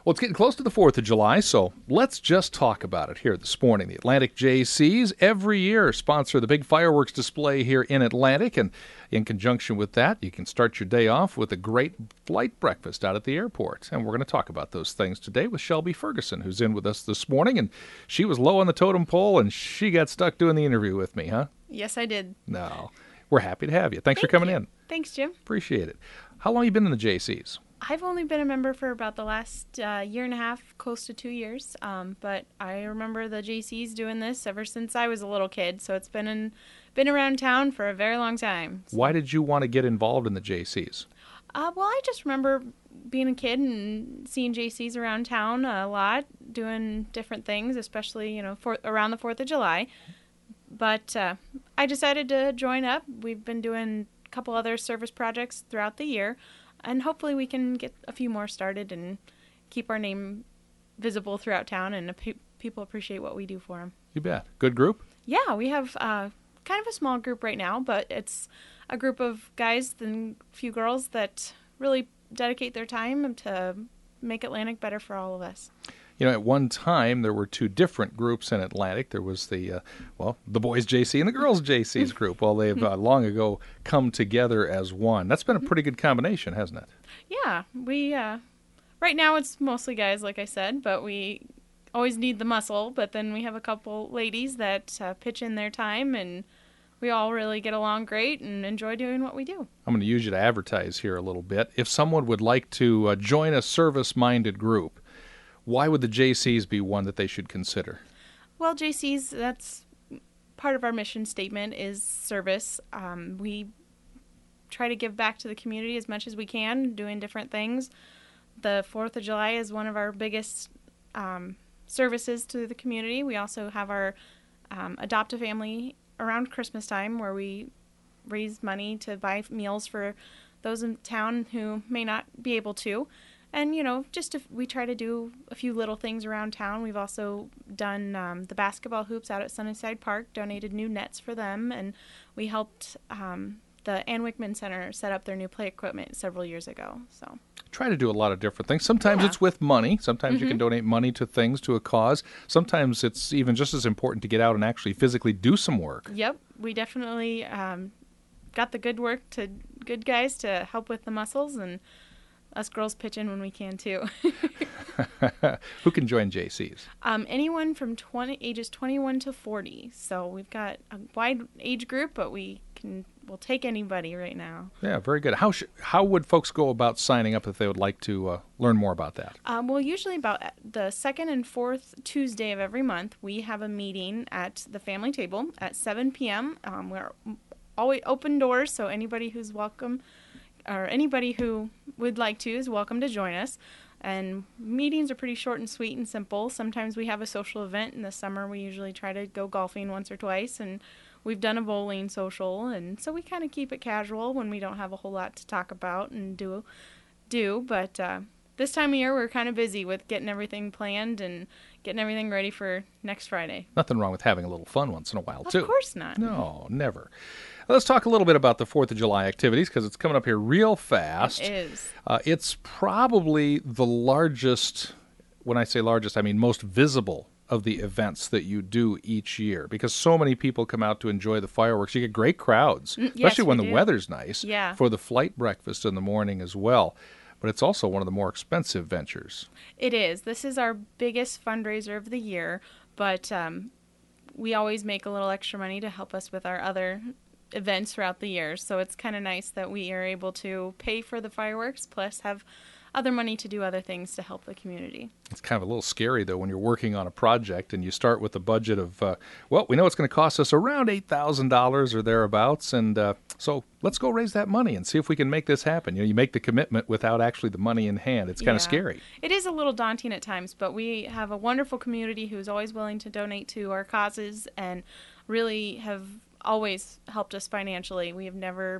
Well, it's getting close to the 4th of July, so let's just talk about it here this morning. The Atlantic Jaycees every year sponsor the big fireworks display here in Atlantic, and in conjunction with that, you can start your day off with a great flight breakfast out at the airport. And we're going to talk about those things today with Shelby Ferguson, who's in with us this morning, and she was low on the totem pole, and she got stuck doing the interview with me, huh? Yes, I did. No. We're happy to have you. Thanks for coming in. Thanks, Jim. Appreciate it. How long have you been in the Jaycees? I've only been a member for about the last year and a half, close to 2 years. But I remember the Jaycees doing this ever since I was a little kid. So it's been around town for a very long time. So. Why did you want to get involved in the Jaycees? Well, I just remember being a kid and seeing Jaycees around town a lot, doing different things, especially around the 4th of July. But I decided to join up. We've been doing a couple other service projects throughout the year. And hopefully we can get a few more started and keep our name visible throughout town, and people appreciate what we do for them. You bet. Good group? Yeah, we have kind of a small group right now, but it's a group of guys and a few girls that really dedicate their time to make Atlantic better for all of us. At one time, there were two different groups in Atlantic. There was the boys' JC and the girls' JC's group. Well, they've long ago come together as one. That's been a pretty good combination, hasn't it? Yeah. We right now it's mostly guys, like I said, but we always need the muscle. But then we have a couple ladies that pitch in their time, and we all really get along great and enjoy doing what we do. I'm going to use you to advertise here a little bit. If someone would like to join a service-minded group, why would the Jaycees be one that they should consider? Well, Jaycees, that's part of our mission statement is service. We try to give back to the community as much as we can, doing different things. The 4th of July is one of our biggest services to the community. We also have our Adopt a Family around Christmas time, where we raise money to buy meals for those in town who may not be able to. And, we try to do a few little things around town. We've also done the basketball hoops out at Sunnyside Park, donated new nets for them, and we helped the Ann Wickman Center set up their new play equipment several years ago. So try to do a lot of different things. Sometimes it's with money. Sometimes you can donate money to things, to a cause. Sometimes it's even just as important to get out and actually physically do some work. Yep. We definitely got the good guys to help with the muscles, and us girls pitch in when we can, too. Who can join Jaycees? Anyone from ages 21 to 40. So we've got a wide age group, but we'll take anybody right now. Yeah, very good. How would folks go about signing up if they would like to learn more about that? Well, usually about the second and fourth Tuesday of every month, we have a meeting at the family table at 7 p.m. We're always open doors, so anybody who's welcome or anybody who would like to is welcome to join us. And meetings are pretty short and sweet and simple. Sometimes we have a social event. In the summer, we usually try to go golfing once or twice, and we've done a bowling social. And so we kind of keep it casual when we don't have a whole lot to talk about and do. But this time of year, we're kind of busy with getting everything planned and getting everything ready for next Friday. Nothing wrong with having a little fun once in a while, too. Of course not. No, never. Let's talk a little bit about the 4th of July activities, because it's coming up here real fast. It is. It's probably the largest, when I say largest, I mean most visible of the events that you do each year, because so many people come out to enjoy the fireworks. You get great crowds, especially when the weather's nice, for the flight breakfast in the morning as well. But it's also one of the more expensive ventures. It is. This is our biggest fundraiser of the year, but we always make a little extra money to help us with our other events throughout the year. So it's kind of nice that we are able to pay for the fireworks plus have other money to do other things to help the community. It's kind of a little scary, though, when you're working on a project and you start with a budget of, we know it's going to cost us around $8,000 or thereabouts, and so let's go raise that money and see if we can make this happen. You make the commitment without actually the money in hand. It's kind of scary. It is a little daunting at times, but we have a wonderful community who's always willing to donate to our causes and really have always helped us financially. We have never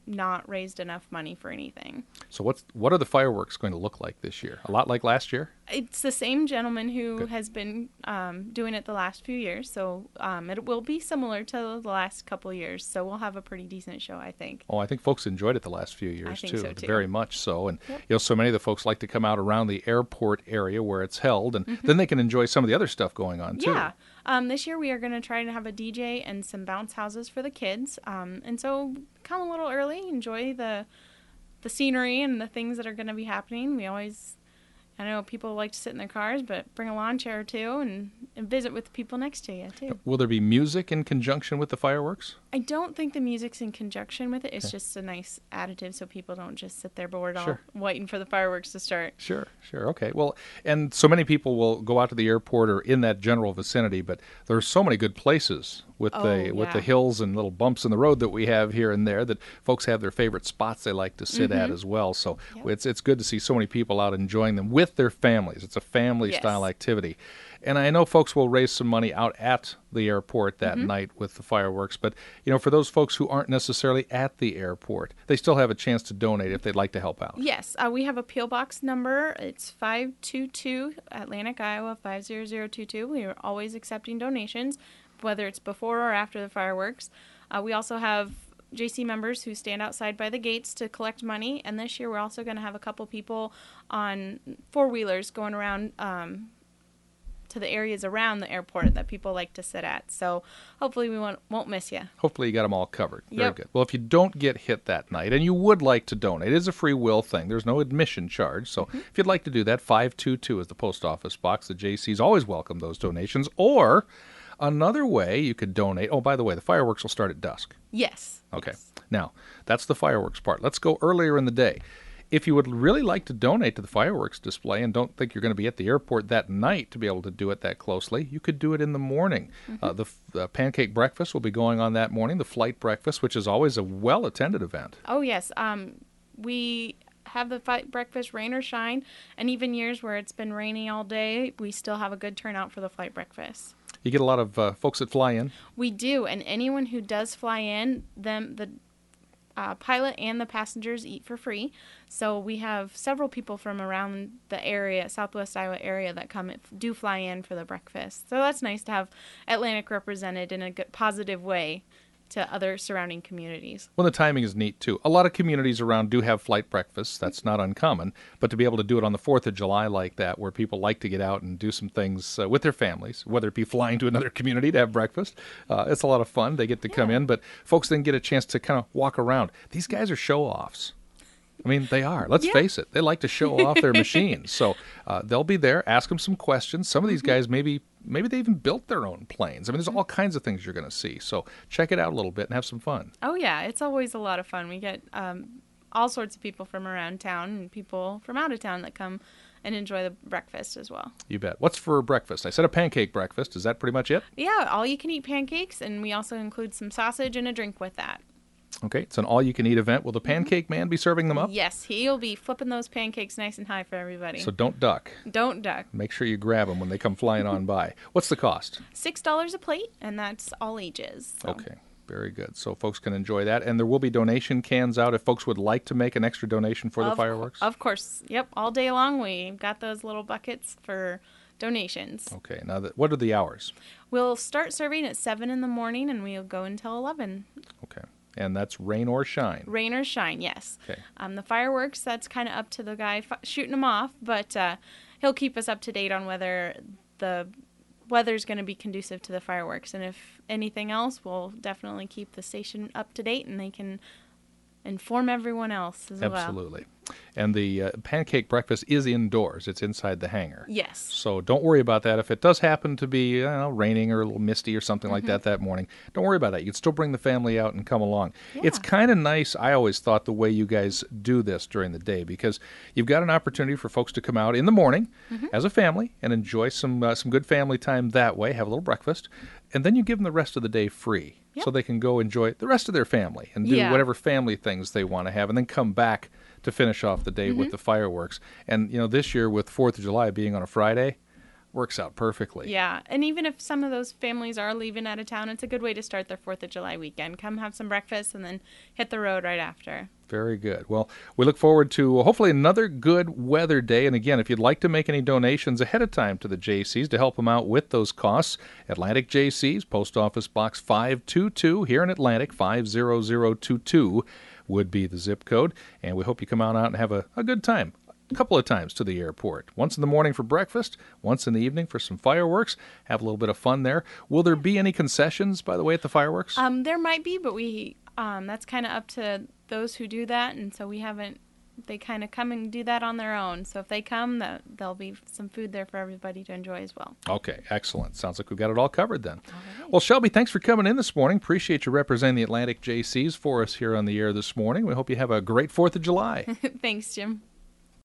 not raised enough money for anything. So what are the fireworks going to look like this year? A lot like last year? It's the same gentleman who Good. has been doing it the last few years, so it will be similar to the last couple of years. So we'll have a pretty decent show, I think. Oh, I think folks enjoyed it the last few years, think too. so, too. Very much so. And, Yep. so many of the folks like to come out around the airport area where it's held, and then they can enjoy some of the other stuff going on, too. Yeah. This year we are going to try to have a DJ and some bounce houses for the kids. And so come a little early, enjoy the scenery and the things that are going to be happening. I know people like to sit in their cars, but bring a lawn chair or two and visit with the people next to you, too. Will there be music in conjunction with the fireworks? I don't think the music's in conjunction with it. It's just a nice additive so people don't just sit there bored Sure. all waiting for the fireworks to start. Sure. Okay. Well, and so many people will go out to the airport or in that general vicinity, but there are so many good places with the hills and little bumps in the road that we have here and there that folks have their favorite spots they like to sit at as well. So it's good to see so many people out enjoying them with their families. It's a family-style activity. And I know folks will raise some money out at the airport that night with the fireworks, but for those folks who aren't necessarily at the airport, they still have a chance to donate if they'd like to help out. Yes, we have a P.O. Box number. It's 522 Atlantic, Iowa 50022. We are always accepting donations, whether it's before or after the fireworks. We also have JC members who stand outside by the gates to collect money, and this year we're also going to have a couple people on four-wheelers going around to the areas around the airport that people like to sit at. So hopefully we won't miss you. Hopefully you got them all covered. Very Yep. good. Well, if you don't get hit that night and you would like to donate, it is a free will thing. There's no admission charge. So if you'd like to do that, 522 is the post office box. The JCs always welcome those donations. Or another way you could donate. Oh, by the way, the fireworks will start at dusk. Yes. Okay. Yes. Now, that's the fireworks part. Let's go earlier in the day. If you would really like to donate to the fireworks display and don't think you're going to be at the airport that night to be able to do it that closely, you could do it in the morning. The pancake breakfast will be going on that morning, the flight breakfast, which is always a well-attended event. Oh, yes. We have the flight breakfast, rain or shine, and even years where it's been rainy all day, we still have a good turnout for the flight breakfast. You get a lot of folks that fly in. We do, and anyone who does fly in, the pilot and the passengers eat for free. So we have several people from around the area, Southwest Iowa area, that do fly in for the breakfast. So that's nice to have Atlantic represented in a good, positive way to other surrounding communities. Well, the timing is neat, too. A lot of communities around do have flight breakfasts. That's not uncommon. But to be able to do it on the 4th of July like that, where people like to get out and do some things with their families, whether it be flying to another community to have breakfast, it's a lot of fun. They get to come in, but folks then get a chance to kind of walk around. These guys are show-offs. I mean, they are. Let's face it. They like to show off their machines. So they'll be there. Ask them some questions. Some of these guys maybe they even built their own planes. I mean, there's all kinds of things you're going to see. So check it out a little bit and have some fun. Oh, yeah. It's always a lot of fun. We get all sorts of people from around town and people from out of town that come and enjoy the breakfast as well. You bet. What's for breakfast? I said a pancake breakfast. Is that pretty much it? Yeah, all-you-can-eat pancakes, and we also include some sausage and a drink with that. Okay, it's an all-you-can-eat event. Will the pancake man be serving them up? Yes, he'll be flipping those pancakes nice and high for everybody. So don't duck. Don't duck. Make sure you grab them when they come flying on by. What's the cost? $6 a plate, and that's all ages. So. Okay, very good. So folks can enjoy that. And there will be donation cans out if folks would like to make an extra donation for the fireworks? Of course. Yep, all day long we've got those little buckets for donations. Okay, now what are the hours? We'll start serving at 7 in the morning, and we'll go until 11. Okay. And that's rain or shine. Rain or shine, yes. Okay. The fireworks, that's kind of up to the guy shooting them off, but he'll keep us up to date on whether the weather's going to be conducive to the fireworks. And if anything else, we'll definitely keep the station up to date, and they can inform everyone else as well. Absolutely. And the pancake breakfast is indoors. It's inside the hangar. Yes. So don't worry about that. If it does happen to be raining or a little misty or something like that morning, don't worry about that. You can still bring the family out and come along. Yeah. It's kind of nice, I always thought, the way you guys do this during the day, because you've got an opportunity for folks to come out in the morning as a family and enjoy some good family time that way, have a little breakfast, and then you give them the rest of the day free. Yep. So they can go enjoy the rest of their family and do whatever family things they want to have, and then come back to finish off the day with the fireworks. And, this year with 4th of July being on a Friday, Works out perfectly. Yeah, and even if some of those families are leaving out of town, it's a good way to start their 4th of July weekend. Come have some breakfast and then hit the road right after. Very good. Well, we look forward to hopefully another good weather day. And again, if you'd like to make any donations ahead of time to the Jaycees to help them out with those costs, Atlantic Jaycees, Post Office Box 522 here in Atlantic, 50022 would be the zip code. And we hope you come out and have a good time. A couple of times to the airport. Once in the morning for breakfast, once in the evening for some fireworks. Have a little bit of fun there. Will there be any concessions, by the way, at the fireworks? There might be, but that's kind of up to those who do that, and so they kind of come and do that on their own. So if they come, there'll be some food there for everybody to enjoy as well. Okay, excellent. Sounds like we've got it all covered then. All right. Well, Shelby, thanks for coming in this morning. Appreciate you representing the Atlantic Jaycees for us here on the air this morning. We hope you have a great 4th of July. Thanks, Jim.